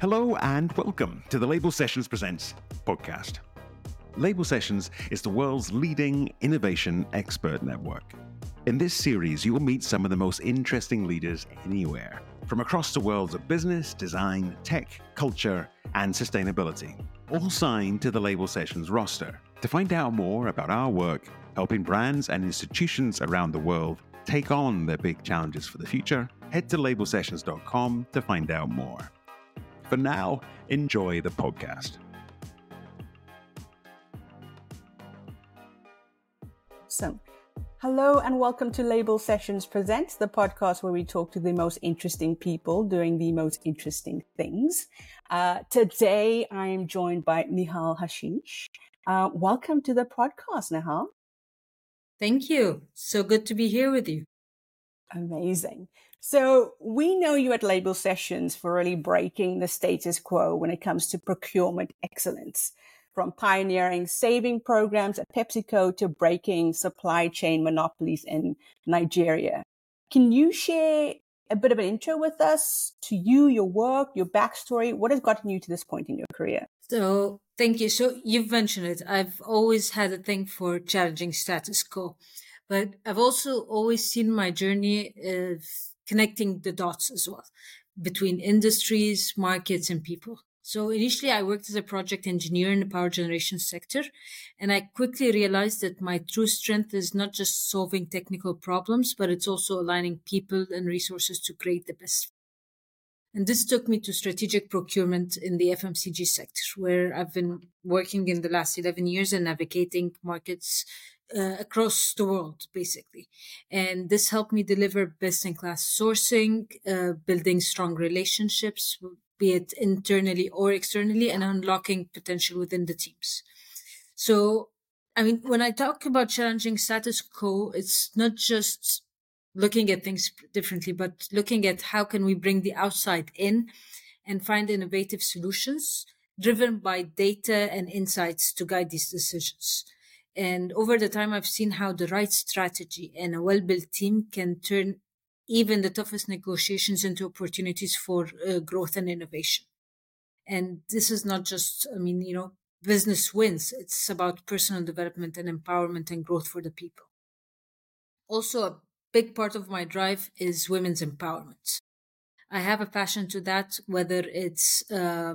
Hello and welcome to the Label Sessions Presents podcast. Label Sessions is the world's leading innovation expert network. In this series, you will meet some of the most interesting leaders anywhere, from across the worlds of business, design, tech, culture, and sustainability, all signed to the Label Sessions roster. To find out more about our work, helping brands and institutions around the world take on their big challenges for the future, head to labelsessions.com to find out more. For now, enjoy the podcast. Awesome. Hello and welcome to Label Sessions Presents, the podcast where we talk to the most interesting people doing the most interesting things. Today, I am joined by Nihal Hashish. Welcome to the podcast, Nihal. Thank you. So good to be here with you. Amazing. So we know you at Label Sessions for really breaking the status quo when it comes to procurement excellence, from pioneering saving programs at PepsiCo to breaking supply chain monopolies in Nigeria. Can you share a bit of an intro with us to you, your work, your backstory? What has gotten you to this point in your career? So thank you. So you've mentioned it. I've always had a thing for challenging status quo, but I've also always seen my journey of connecting the dots as well between industries, markets, and people. So initially, I worked as a project engineer in the power generation sector, and I quickly realized that my true strength is not just solving technical problems, but it's also aligning people and resources to create the best. And this took me to strategic procurement in the FMCG sector, where I've been working in the last 11 years and navigating markets across the world, basically. And this helped me deliver best-in-class sourcing, building strong relationships, be it internally or externally, and unlocking potential within the teams. So, when I talk about challenging status quo, it's not just looking at things differently, but looking at how can we bring the outside in and find innovative solutions driven by data and insights to guide these decisions. And over the time, I've seen how the right strategy and a well-built team can turn even the toughest negotiations into opportunities for growth and innovation. And this is not just, business wins. It's about personal development and empowerment and growth for the people. Also, a big part of my drive is women's empowerment. I have a passion to that, whether it's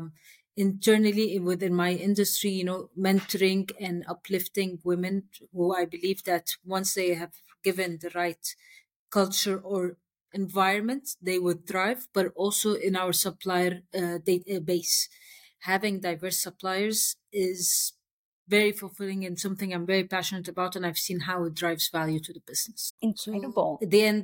internally within my industry, mentoring and uplifting women who I believe that once they have given the right culture or environment, they would thrive, but also in our supplier database. Having diverse suppliers is very fulfilling and something I'm very passionate about, and I've seen how it drives value to the business. Incredible. So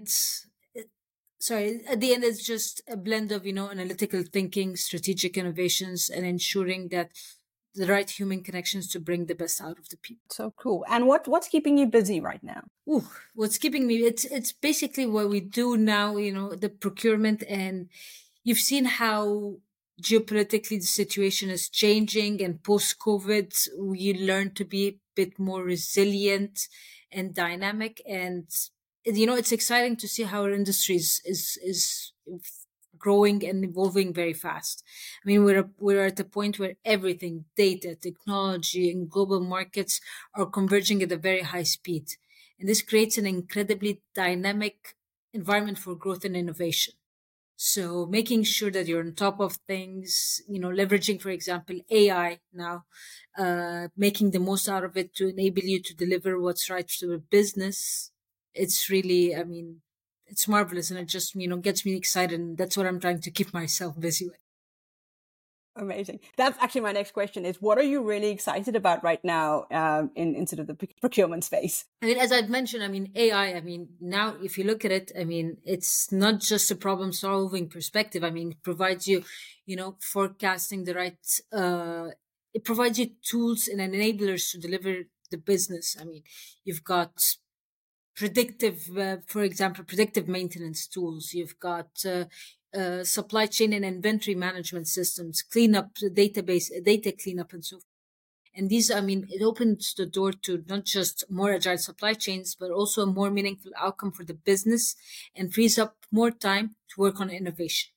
at the end, it's just a blend of, analytical thinking, strategic innovations, and ensuring that the right human connections to bring the best out of the people. So cool. And what's keeping you busy right now? What's keeping me? It's basically what we do now, the procurement, and you've seen how geopolitically the situation is changing, and post-COVID, we learn to be a bit more resilient and dynamic. And, it's exciting to see how our industry is growing and evolving very fast. We're at a point where everything, data, technology, and global markets are converging at a very high speed. And this creates an incredibly dynamic environment for growth and innovation. So making sure that you're on top of things, leveraging, for example, AI now, making the most out of it to enable you to deliver what's right to the business. It's really, it's marvelous, and it just, gets me excited. And that's what I'm trying to keep myself busy with. Amazing. That's actually my next question is, what are you really excited about right now in sort of the procurement space? As I've mentioned, AI, now if you look at it, it's not just a problem solving perspective. It provides you, forecasting the right, it provides you tools and enablers to deliver the business. You've got predictive maintenance tools. You've got supply chain and inventory management systems, data cleanup, and so forth. And these, it opens the door to not just more agile supply chains, but also a more meaningful outcome for the business and frees up more time to work on innovation.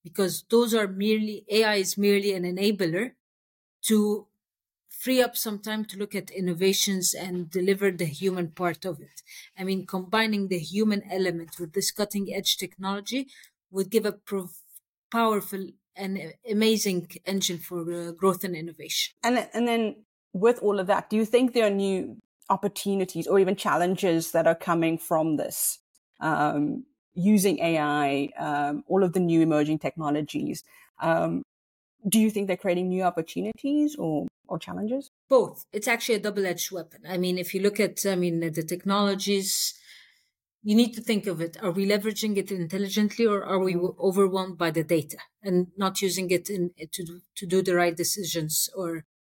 because AI is merely an enabler to free up some time to look at innovations and deliver the human part of it. I mean, combining the human element with this cutting edge technology would give a powerful and amazing engine for growth and innovation. And then with all of that, do you think there are new opportunities or even challenges that are coming from this? Using AI, all of the new emerging technologies. Do you think they're creating new opportunities or challenges? Both. It's actually a double-edged weapon. I mean, if you look at, the technologies, you need to think of it. Are we leveraging it intelligently, or are we overwhelmed by the data and not using it to do the right decisions? Or,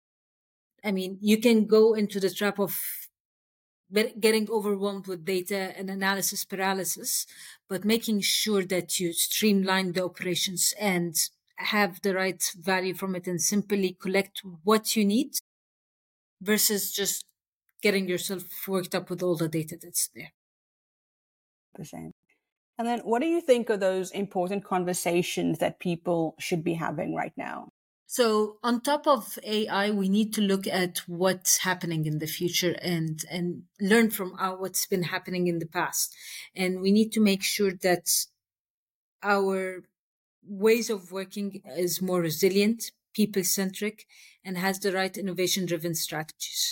you can go into the trap of getting overwhelmed with data and analysis paralysis, but making sure that you streamline the operations and have the right value from it and simply collect what you need versus just getting yourself worked up with all the data that's there. Percent. And then what do you think are those important conversations that people should be having right now? So on top of AI, we need to look at what's happening in the future and learn from what's been happening in the past. And we need to make sure that our ways of working is more resilient, people-centric, and has the right innovation-driven strategies.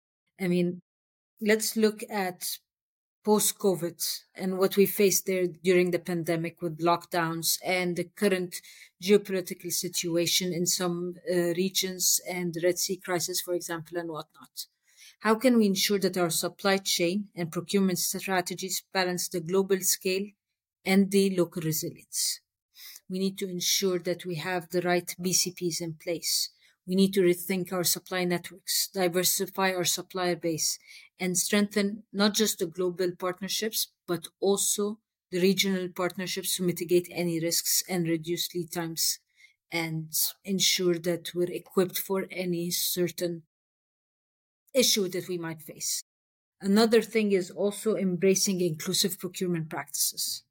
Let's look at post-COVID and what we faced there during the pandemic with lockdowns and the current geopolitical situation in some regions and the Red Sea crisis, for example, and whatnot. How can we ensure that our supply chain and procurement strategies balance the global scale and the local resilience? We need to ensure that we have the right BCPs in place. We need to rethink our supply networks, diversify our supplier base, and strengthen not just the global partnerships, but also the regional partnerships to mitigate any risks and reduce lead times and ensure that we're equipped for any certain issue that we might face. Another thing is also embracing inclusive procurement practices.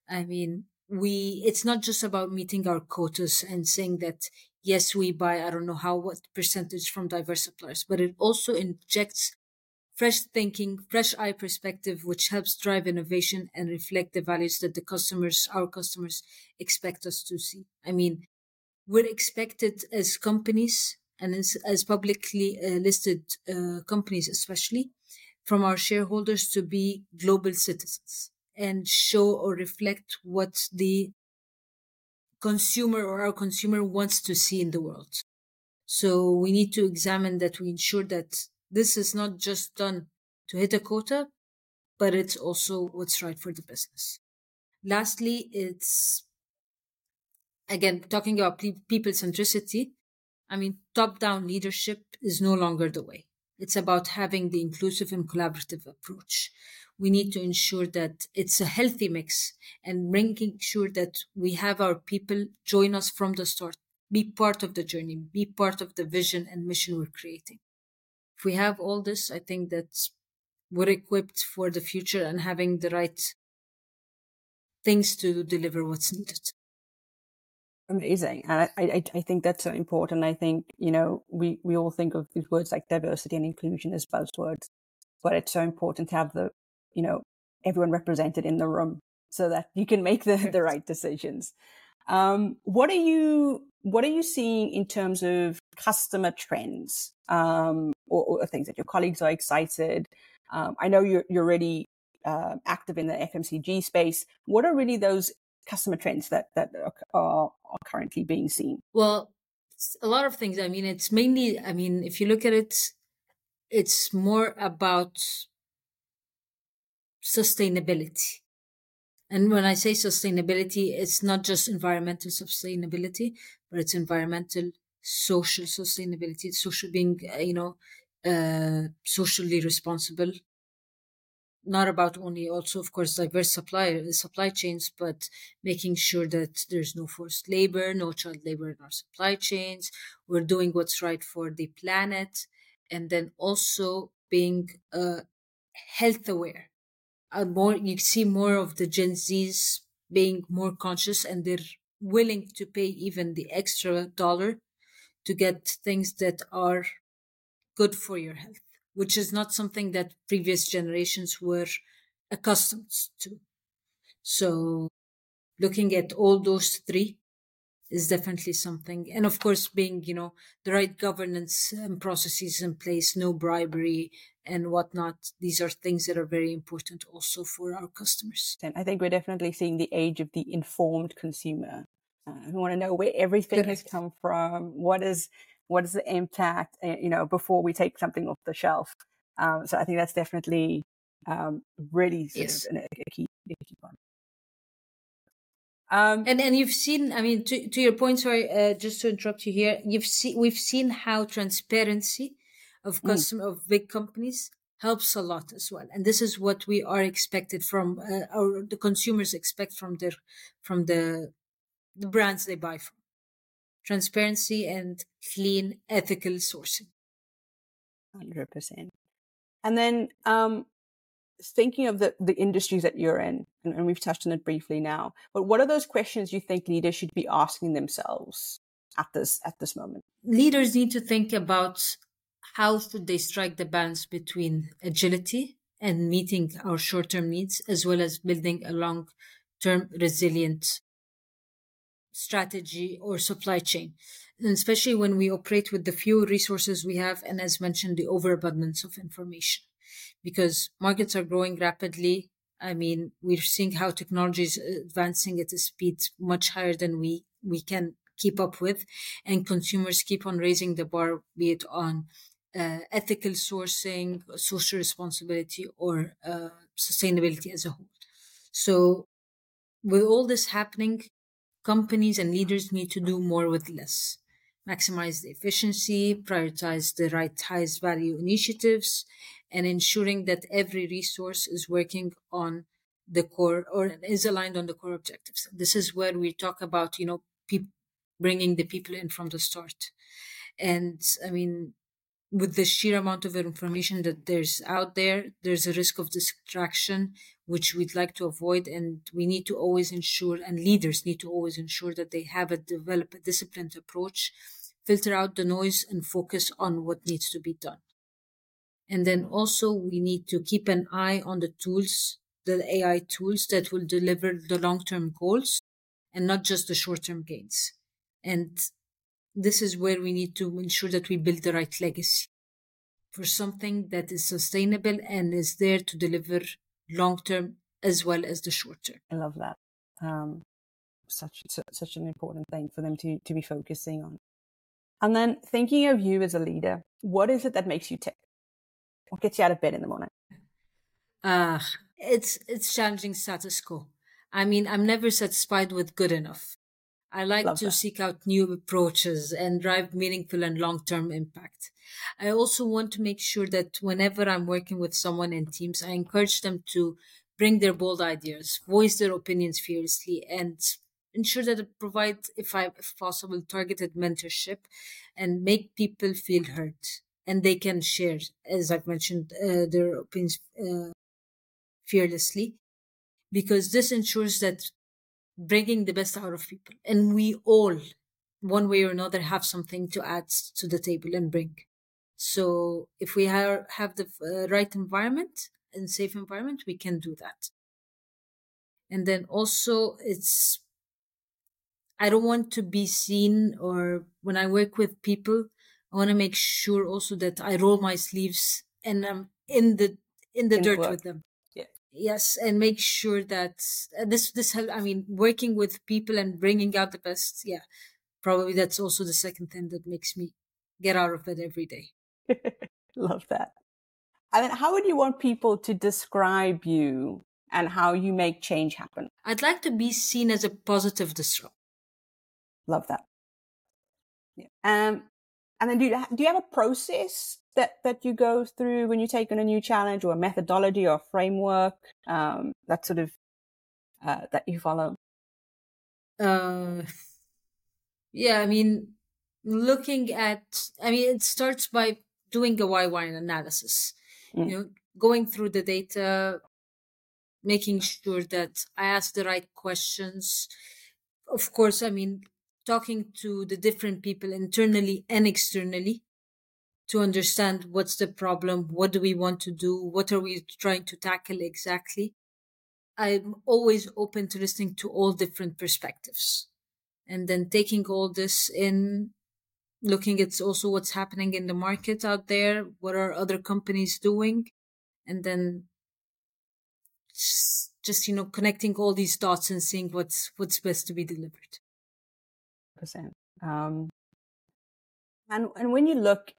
It's not just about meeting our quotas and saying that, yes, we buy, what percentage from diverse suppliers, but it also injects fresh thinking, fresh eye perspective, which helps drive innovation and reflect the values that our customers expect us to see. We're expected as companies and as publicly listed companies, especially from our shareholders, to be global citizens and show or reflect what the consumer or our consumer wants to see in the world. So we need to examine that we ensure that this is not just done to hit a quota, but it's also what's right for the business. Lastly, it's, again, talking about people centricity. Top-down leadership is no longer the way. It's about having the inclusive and collaborative approach. We need to ensure that it's a healthy mix and making sure that we have our people join us from the start, be part of the journey, be part of the vision and mission we're creating. If we have all this, I think that we're equipped for the future and having the right things to deliver what's needed. Amazing. And I think that's so important. I think, we all think of these words like diversity and inclusion as buzzwords, but it's so important to have everyone represented in the room so that you can make the right decisions. What are you seeing in terms of customer trends, or things that your colleagues are excited? I know you're really active in the FMCG space. What are really those customer trends that are currently being seen? Well, a lot of things. It's mainly, if you look at it, it's more about sustainability. And when I say sustainability, it's not just environmental sustainability, but it's environmental, social sustainability, being, socially responsible. Not about only also, of course, diverse supply chains, but making sure that there's no forced labor, no child labor in our supply chains. We're doing what's right for the planet. And then also being health aware. You see more of the Gen Zs being more conscious, and they're willing to pay even the extra dollar to get things that are good for your health, which is not something that previous generations were accustomed to. So looking at all those three is definitely something. And of course, being, the right governance processes in place, no bribery and whatnot. These are things that are very important also for our customers. And I think we're definitely seeing the age of the informed consumer. We want to know where everything has come from. What is the impact, before we take something off the shelf. So I think that's definitely really sort of a key one. And you've seen, I mean, to your point, sorry, just to interrupt you here, we've seen how transparency of big companies helps a lot as well, and this is what we are expected from the consumers expect from the brands they buy from: transparency and clean, ethical sourcing. 100%. And then thinking of the industries that you're in, and we've touched on it briefly now, but what are those questions you think leaders should be asking themselves at this moment? Leaders need to think about how should they strike the balance between agility and meeting our short-term needs, as well as building a long-term resilient strategy or supply chain, and especially when we operate with the few resources we have, and as mentioned, the overabundance of information, because markets are growing rapidly. I mean, we're seeing how technology is advancing at a speed much higher than we can keep up with, and consumers keep on raising the bar, be it on ethical sourcing, social responsibility, or sustainability as a whole. So with all this happening, companies and leaders need to do more with less, maximize the efficiency, prioritize the right highest value initiatives, and ensuring that every resource is working on the core or is aligned on the core objectives. This is where we talk about, bringing the people in from the start. And I mean, with the sheer amount of information that there's out there, there's a risk of distraction, which we'd like to avoid. And we need to always ensure, and leaders need to always ensure, that they develop a disciplined approach, filter out the noise, and focus on what needs to be done. And then also we need to keep an eye on the tools, the AI tools that will deliver the long-term goals and not just the short-term gains. And this is where we need to ensure that we build the right legacy for something that is sustainable and is there to deliver long-term as well as the short-term. I love that. Such an important thing for them to be focusing on. And then thinking of you as a leader, what is it that makes you tick? What gets you out of bed in the morning? It's challenging status quo. I mean, I'm never satisfied with good enough. I like to seek out new approaches and drive meaningful and long-term impact. I also want to make sure that whenever I'm working with someone in teams, I encourage them to bring their bold ideas, voice their opinions fearlessly, and ensure that I provide, if possible, targeted mentorship and make people feel heard. And they can share, as I've mentioned, their opinions fearlessly, because this ensures that bringing the best out of people. And we all, one way or another, have something to add to the table and bring. So if we have the right environment and safe environment, we can do that. And then also I don't want to be seen, or when I work with people, I want to make sure also that I roll my sleeves and I'm in the dirt with them. Yeah. Yes, and make sure that this help. I mean, working with people and bringing out the best. Yeah, probably that's also the second thing that makes me get out of bed every day. Love that. And then how would you want people to describe you and how you make change happen? I'd like to be seen as a positive disruptor. Love that. Yeah. And then do you have a process that you go through when you take on a new challenge, or a methodology or a framework that sort of that you follow? Yeah, I mean, it starts by doing a why analysis. Going through the data, making sure that I ask the right questions. of course, I mean, talking to the different people internally and externally to understand what's the problem, what do we want to do, what are we trying to tackle exactly. I'm always open to listening to all different perspectives and then taking all this in, looking at also what's happening in the market out there, what are other companies doing, and then just connecting all these dots and seeing what's best to be delivered. 100%. And when you look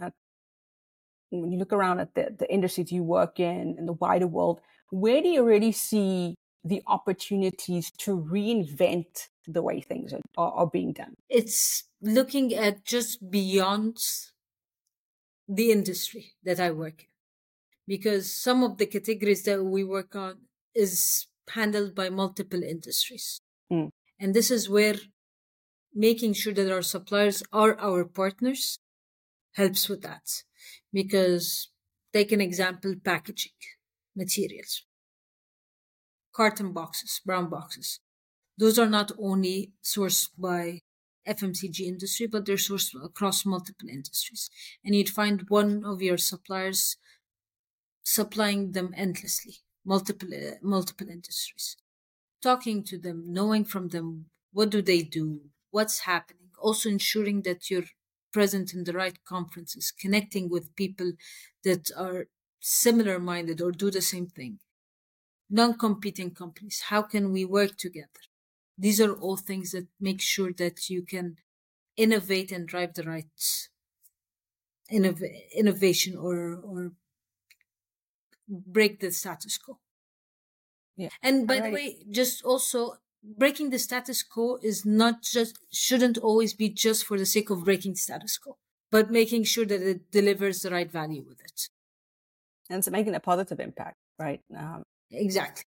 around at the industries you work in and the wider world, where do you really see the opportunities to reinvent the way things are being done? It's looking at just beyond the industry that I work in, because some of the categories that we work on is handled by multiple industries. And this is where making sure that our suppliers are our partners helps with that. Because take an example, packaging materials, carton boxes, brown boxes. Those are not only sourced by FMCG industry, but they're sourced across multiple industries. And you'd find one of your suppliers supplying them endlessly, multiple industries. Talking to them, knowing from them what do they do, what's happening, also ensuring that you're present in the right conferences, connecting with people that are similar minded or do the same thing. Non-competing companies, how can we work together? These are all things that make sure that you can innovate and drive the right innovation or break the status quo. Yeah. And by the way, just also breaking the status quo shouldn't always be just for the sake of breaking status quo, but making sure that it delivers the right value with it. And so making a positive impact, right? Exactly.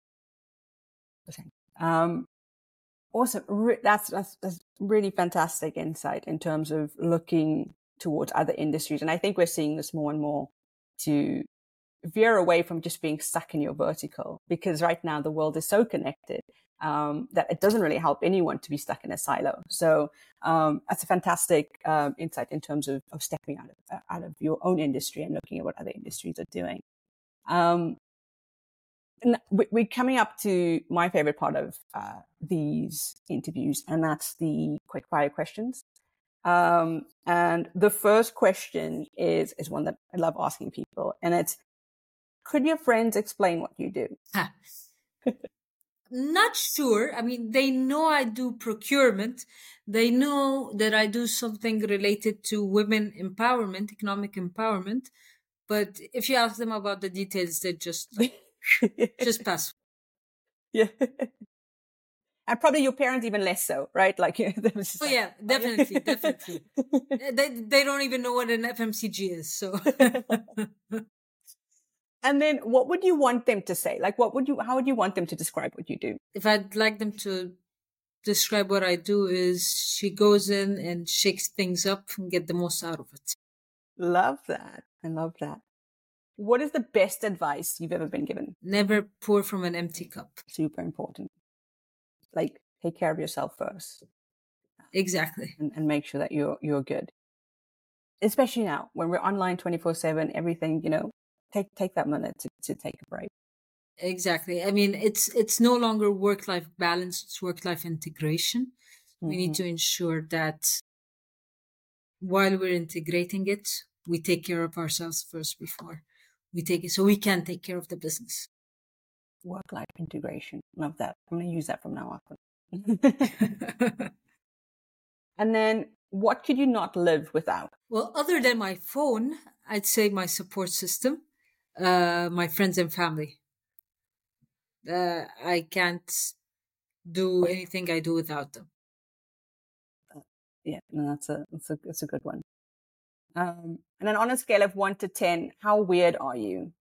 Awesome. That's really fantastic insight in terms of looking towards other industries. And I think we're seeing this more and more to veer away from just being stuck in your vertical, because right now the world is so connected that it doesn't really help anyone to be stuck in a silo. So that's a fantastic insight in terms of stepping out of your own industry and looking at what other industries are doing. We're coming up to my favorite part of these interviews, and that's the quick fire questions. And the first question is one that I love asking people, and it's, could your friends explain what you do? Not sure. I mean, they know I do procurement. They know that I do something related to women empowerment, economic empowerment. But if you ask them about the details, they just pass. Yeah. And probably your parents even less so, right? Like, yeah, definitely. They don't even know what an FMCG is. So. And then what would you want them to say? Like, how would you want them to describe what you do? If I'd like them to describe what I do is she goes in and shakes things up and get the most out of it. Love that. I love that. What is the best advice you've ever been given? Never pour from an empty cup. Super important. Like, take care of yourself first. Exactly. And make sure that you're good. Especially now when we're online 24/7, everything, take that minute to take a break. Exactly. I mean, it's no longer work-life balance, it's work-life integration. Mm-hmm. We need to ensure that while we're integrating it, we take care of ourselves first before we take it, so we can take care of the business. Work-life integration. Love that. I'm going to use that from now on. And then what could you not live without? Well, other than my phone, I'd say my support system, my friends and family. I can't do anything I do without them. Yeah, no, that's a good one. And then on a scale of 1 to 10, how weird are you?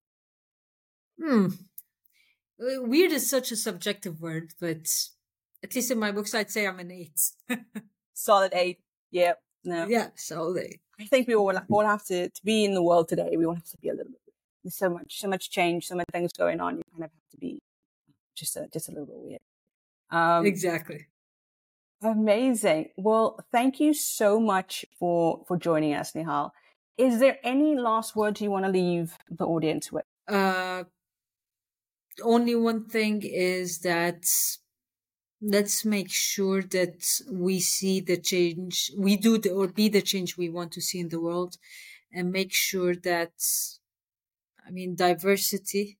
Weird is such a subjective word, but at least in my books, I'd say I'm an 8. Solid 8. Yeah. No. Yeah, solid 8. I think we all have to be in the world today. We all have to be a little bit. There's so much change, so many things going on. You kind of have to be just a little bit weird. Exactly. Amazing. Well, thank you so much for joining us, Nihal. Is there any last words you want to leave the audience with? Only one thing is that let's make sure that we see the change, we do or be the change we want to see in the world, and make sure that, diversity.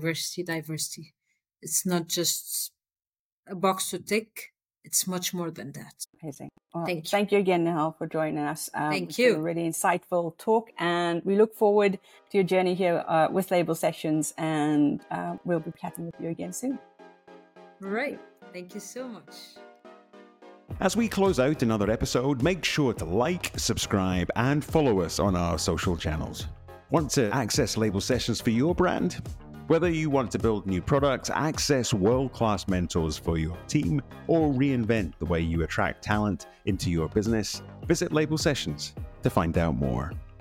It's not just a box to tick. It's much more than that. Amazing. Well, thank you again, Nihal, for joining us. Thank you. It's been a really insightful talk, and we look forward to your journey here with Label Sessions, and we'll be chatting with you again soon. Right. Thank you so much. As we close out another episode, make sure to like, subscribe, and follow us on our social channels. Want to access Label Sessions for your brand? Whether you want to build new products, access world-class mentors for your team, or reinvent the way you attract talent into your business, visit Label Sessions to find out more.